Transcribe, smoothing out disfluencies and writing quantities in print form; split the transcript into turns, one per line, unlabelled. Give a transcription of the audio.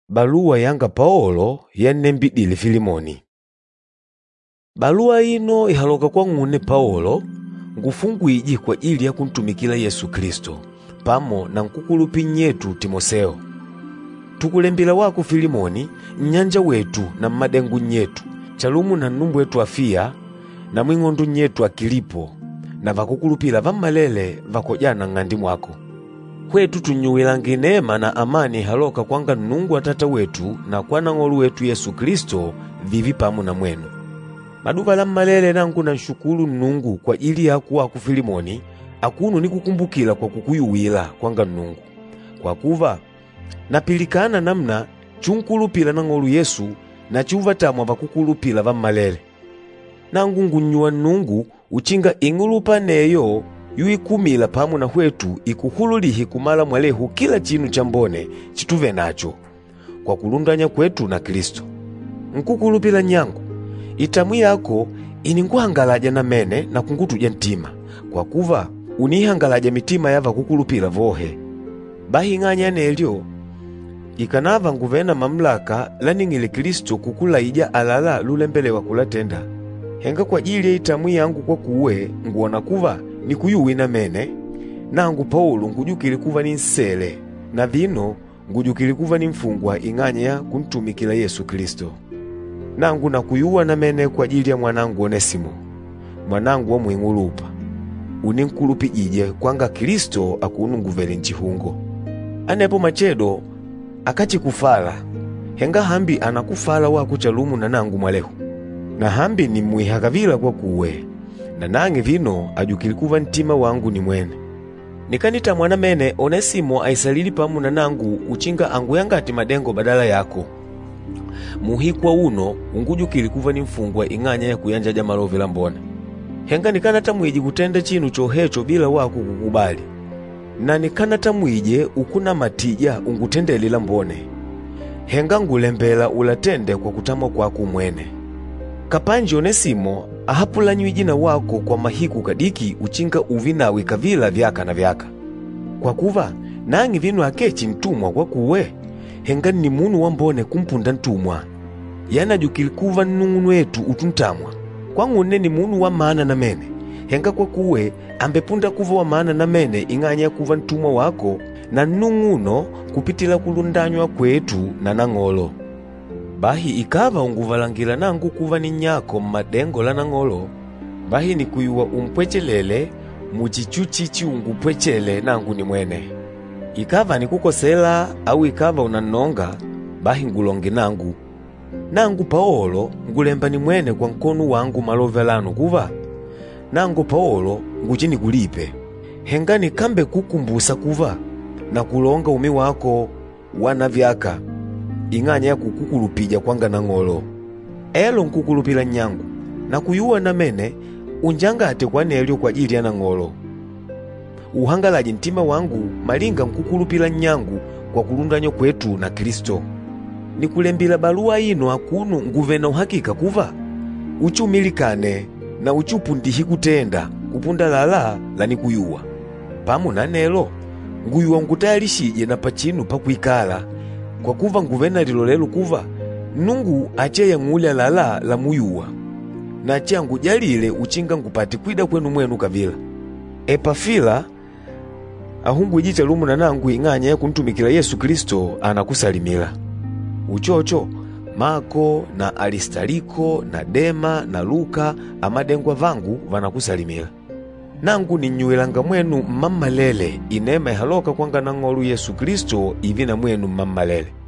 Baluwa yanga Paulo yanembidile Filimoni. Baluwa ino ihaloka kwa ng'une Paulo ngufungwiji kwa ili ya kuntumikila Yesu Kristo pamo na nkukulupi nyetu Timotheo. Tukulembila wako Filimoni, nyanja wetu na madengu nyetu, chalumu na numbu wetu Afia na mwing'ondu nyetu Akilipo na vakukulupila vamalele vakojana ng'andi mwako. Kwetu tunyuwilange neema na amani haloka kwanga Nnungu Atata wetu na kwa nang'olu wetu Yesu Kristo vivi pamu na mwenu. Maduva la mmalele nangu na nshukulu Nnungu kwa ili yaku wako Filimoni akunu ni kukumbukila kwa kukuyuwila kwanga Nnungu. Kwa kuva napilikana namna chunkulupila nang'olu Yesu na chuva tamwa vakukulupila vammalele. Nangu ngunyuwa Nnungu uchinga ingulupa neyo yuikumila pamu na hwetu ikuhululihi kumala mwalehu kila chinu chambone chituve nacho kwa kulundanya kwetu na Kristo. Nkukulupila nyangu itamu yako iningwangalaja na mene na kungutuja ntima kwa kuva unihangalaja mitima yava kukulupila vohe. Bahi ng'anya nelyo ikanava nguvena mamlaka laningile Kristo kukulaija alala lulembelewa kulatenda. Henga kwa ajili ya itamu yangu kwa kuwe nguona kuva ni kuyuwi na mene nangu Paulo ngujukili kuva ni nsele na vino ngujukili kuva ni mfungwa ing'anya ya kuntumikila Yesu Kristo. Nangu na kuyuwa na mene kwa ajili ya mwanangu Onesimo, mwanangu wa mwingulupa uninkulupi ije kwanga Kristo akunu nguvele nchihungo. Anepo machedo akachi kufala henga hambi anakufala wako chalumu na nangu mwalehu na hambi ni muihakavila kwa kuwe na nange vino ajukili kuva ntima wangu ni mwene. Nikanita mwana mene Onesimo aisalili pamu na nangu uchinga angu yangati madengo badala yako. Muhikwa uno ungujukili kuva ni mfungwa ing'anya ya kuyanjaja malovela mbona. Henga nikanata mwiji kutenda chinu chohecho bila wako kukubali. Na nikanata mwije ukuna matija ungutendelila mbone. Henga ngulembela ulatende kwa kutamwa kwako mwene. Kapanji Onesimo ahapula nywijina wako kwa mahiku kadiki uchinga uvinawi kavila vyaka na vyaka. Kwa kuva nangi vinu akechi ntumwa kwa kuwe henga ni munu wambone kumpunda ntumwa. Yana jukili kuva nnung'unu wetu utuntamwa. Kwa ng'une ni munu wa maana na mene. Henga kwa kuwe ambepunda kuva wa maana na mene ing'anya kuva ntumwa wako na nnung'uno kupitila kulundanywa kwetu na nang'olo. Bahi ikava unguvalangila nangu kuva ni nyako madengo la nang'olo. Bahi ni kuyuwa umpwechelele muchichuchichi ungupwechele nangu ni mwene. Ikava ni kukosela au ikava unanonga bahi ngulonge nangu. Nangu Paulo ngulemba ni mwene kwa nkonu wangu malovelano kuva. Nangu Paulo nguchini kulipe. Hengani kambe kukumbusa kuva na kulonga umi wako wana vyaka ing'anya ya kukukulupija kwanga nang'olo. Elo nkukulupila nyangu na kuyuwa na mene unjangate kwa nelyo kwa ajili ya nang'olo. Uhangalaji ntima wangu malinga nkukulupila nyangu kwa kulundanyo kwetu na Kristo. Nikulembila baluwa ino akunu nguvena uhakika kuva uchumilikane na uchupundihi kutenda kupunda lala la nikuyuwa. Pamu na nelo nguyuwa ngutayalishije na pachinu pakuikala kwa kuva nguvena lilolelu kuva Nnungu ache ya ng'ulya lala la muyuwa na ache ngujalile uchinga ngupati kwida kwenu mwenu kavila. Epafila ahungu ijicha lumu na nangu ing'anya ya kuntumikila Yesu Kristo anakusalimila. Uchocho Mako na Aristariko na Dema na Luka amadengwa vangu vanakusalimila. Nangu ni nyuwelanga mwenu mammalele inema ihaloka kwanga nang'olu Yesu Kristo ivi na mwenu mammalele.